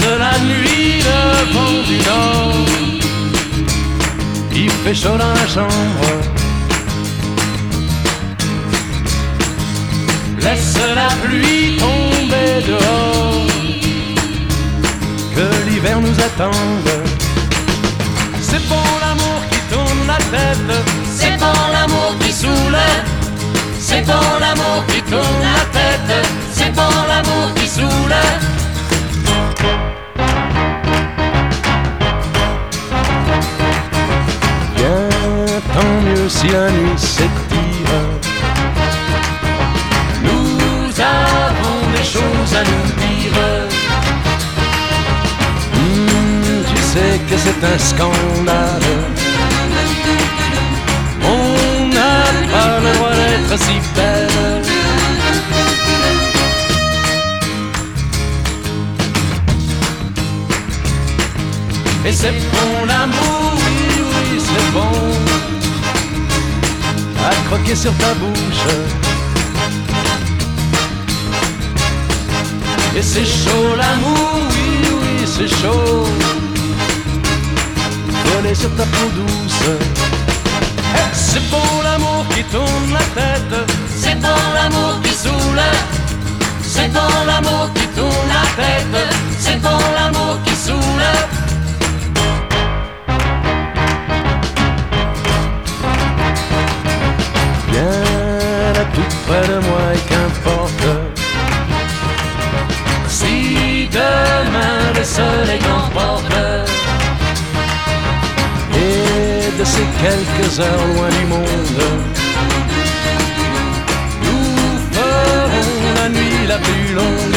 la nuit le vent du nord. Il fait chaud dans la chambre. Laisse la pluie tomber dehors, que l'hiver nous attende. C'est bon l'amour qui tourne la tête, c'est bon l'amour qui saoule, c'est bon l'amour qui tourne la tête, c'est bon l'amour qui saoule. Bien, tant mieux si la nuit s'étire. Nous avons des choses à nous dire. Tu sais que c'est un scandale. On n'a pas le droit d'être si belle. Et c'est bon l'amour, oui, oui, c'est bon. À croquer sur ta bouche. Et c'est chaud l'amour, oui, oui, c'est chaud. Voler sur ta peau douce. Et c'est bon l'amour qui tourne la tête, c'est bon l'amour qui saoule, c'est bon l'amour qui tourne la tête, c'est bon l'amour qui saoule. Viens là tout près de moi et qu'importe. Si demain le soleil l'emporte, et de ces quelques heures loin du monde, nous ferons la nuit la plus longue.